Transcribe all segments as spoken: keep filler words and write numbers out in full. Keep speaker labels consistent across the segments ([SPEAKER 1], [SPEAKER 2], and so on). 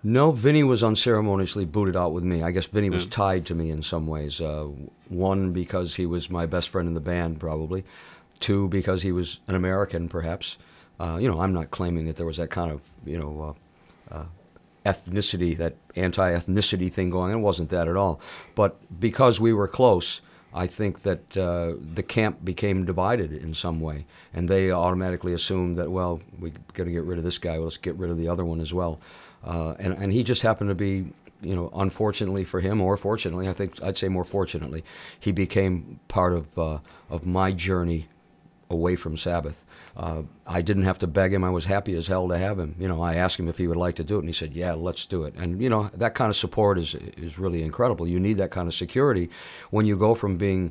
[SPEAKER 1] No, Vinny was unceremoniously booted out with me. I guess Vinny was
[SPEAKER 2] Yeah.
[SPEAKER 1] tied to me in some ways. Uh, one, because he was my best friend in the band, probably. Two, because he was an American, perhaps. Uh, you know, I'm not claiming that there was that kind of, you know, uh, uh, ethnicity, that anti-ethnicity thing going on. It wasn't that at all. But because we were close, I think that uh, the camp became divided in some way, and they automatically assumed that, well, we got to get rid of this guy. Well, let's get rid of the other one as well. Uh, and and he just happened to be, you know, unfortunately for him, or fortunately, I think I'd say more fortunately, he became part of uh, of my journey away from Sabbath. Uh, I didn't have to beg him. I was happy as hell to have him. You know, I asked him if he would like to do it, and he said, "Yeah, let's do it." And you know, that kind of support is is really incredible. You need that kind of security when you go from being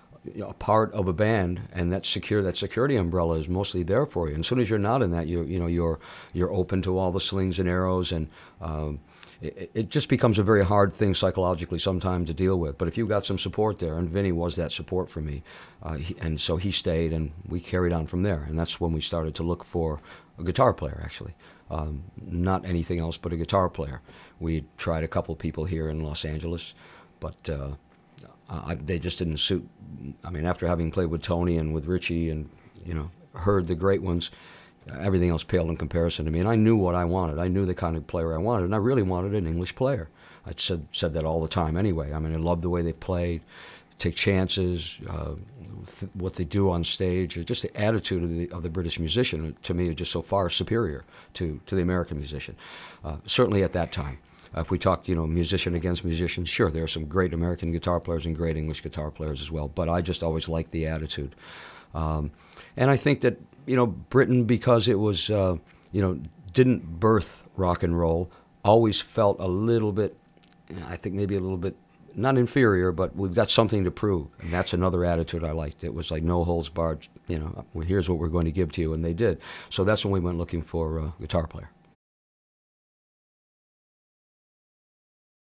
[SPEAKER 1] a part of a band, and that secure that security umbrella is mostly there for you. And as soon as you're not in that, you you know you're you're open to all the slings and arrows, and um, it, it just becomes a very hard thing psychologically sometimes to deal with. But if you've got some support there, and Vinny was that support for me, uh, he, and so he stayed, and we carried on from there. And that's when we started to look for a guitar player, actually. Um, not anything else but a guitar player. We tried a couple people here in Los Angeles, but uh, I, they just didn't suit. I mean, after having played with Tony and with Richie and, you know, heard the great ones, everything else paled in comparison to me. And I knew what I wanted. I knew the kind of player I wanted, and I really wanted an English player. I said said that all the time anyway. I mean, I loved the way they played, take chances, uh, th- what they do on stage, just the attitude of the of the British musician, to me, is just so far superior to, to the American musician, uh, certainly at that time. Uh, if we talk, you know, musician against musician, sure, there are some great American guitar players and great English guitar players as well, but I just always liked the attitude. Um, and I think that, you know, Britain, because it was, uh, you know, didn't birth rock and roll, always felt a little bit, I think maybe a little bit, not inferior, but we've got something to prove. And that's another attitude I liked. It was like no holds barred, you know, well, here's what we're going to give to you, and they did. So that's when we went looking for a guitar player.